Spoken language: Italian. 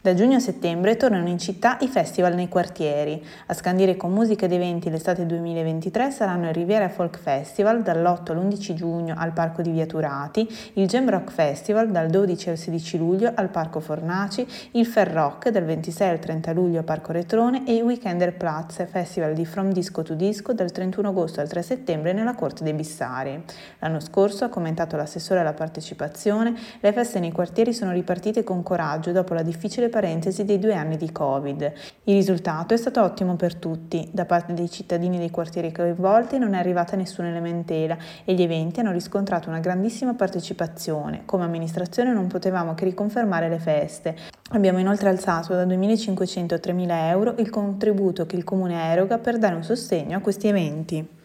Da giugno a settembre tornano in città i festival nei quartieri. A scandire con musica ed eventi l'estate 2023 saranno il Riviera Folk Festival dall'8 all'11 giugno al Parco di Via Turati, il Gem Rock Festival dal 12 al 16 luglio al Parco Fornaci, il Fair Rock dal 26 al 30 luglio a Parco Retrone e il Weekender Platz, festival di From Disco to Disco dal 31 agosto al 3 settembre nella Corte dei Bissari. L'anno scorso, ha commentato l'assessore alla partecipazione, le feste nei quartieri sono ripartite con coraggio dopo la difficile parentesi dei 2 anni di Covid. Il risultato è stato ottimo per tutti. Da parte dei cittadini dei quartieri coinvolti non è arrivata nessuna lamentela e gli eventi hanno riscontrato una grandissima partecipazione. Come amministrazione non potevamo che riconfermare le feste. Abbiamo inoltre alzato da 2.500 a 3.000 euro il contributo che il Comune eroga per dare un sostegno a questi eventi.